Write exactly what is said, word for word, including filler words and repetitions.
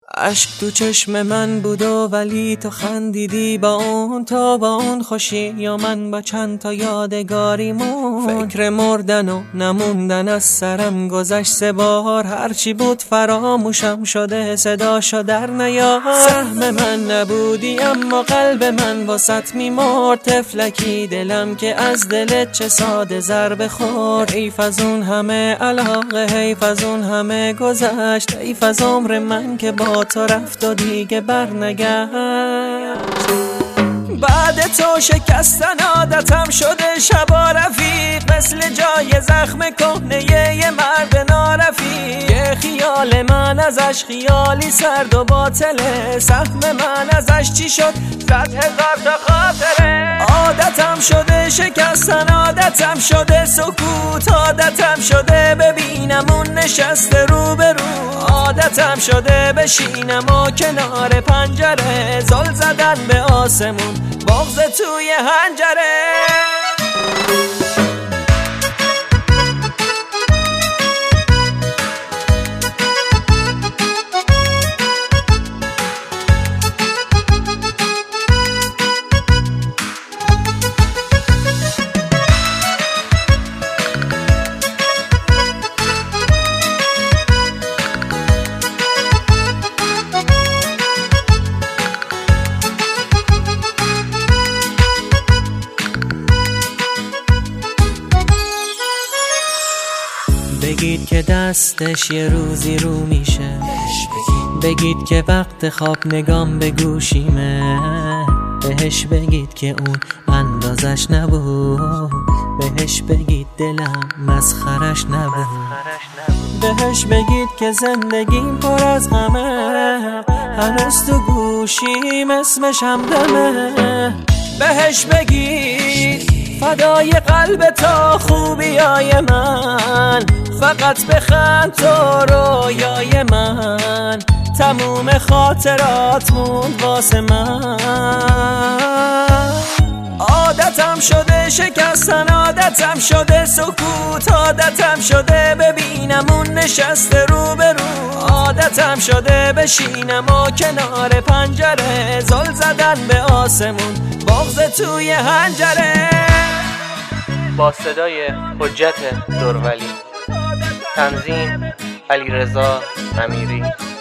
اشک تو چشم من بود و ولی تو خندیدی با اون، تو با اون خوشی یا من با چند تا یادگاریمون. فکر مردن و نموندن از سرم گذشت سه بار، هرچی بود فراموشم شده صداشو در نیار. سهم من نبودی اما قلب من واسط میمرد، طفلکی دلم که از دلت چه ساده ضربه خورد. حیف از اون همه علاقه، حیف از اون همه گذشت، حیف از عمر من که با تو رفت و دیگه بر نگشت. بعد تو شکستن عادتم شده شبا رفیق، مثل جای زخم کهنه یه مرد نارفیق. یه خیال من ازش خیالی سرد و باطله، سهم من ازش چی شد صد هزار تا خاطره. عادتم شده شکستن، عادتم شده سکوت، عادتم شده ببینم اون نشسته رو به رو، عادتم شده بشینم و کنار پنجره زل زدن به آسمون، بغض توی حنجره. بگید که دستش یه روزی رو میشه، بگید که وقت خواب نگام به گوشیمه، بهش بگید که اون اندازش نبود، بهش بگید دلم مسخرش نبود، بهش بگید که زندگیم پر از غمه، هنوز تو گوشیم اسمش همدمه. بهش بگید فدای قلب تا خوبیای من، فقط بخند تو رویای من، تموم خاطرات موند واسه من. عادتم شده شکستن، عادتم شده سکوت، عادتم شده ببینم اون نشسته رو به رو، عادتم شده بشینم و کنار پنجره زل زدن به آسمون، بغض توی حنجره. با صدای حجت دورولی، تنظیم علیرضا امیری.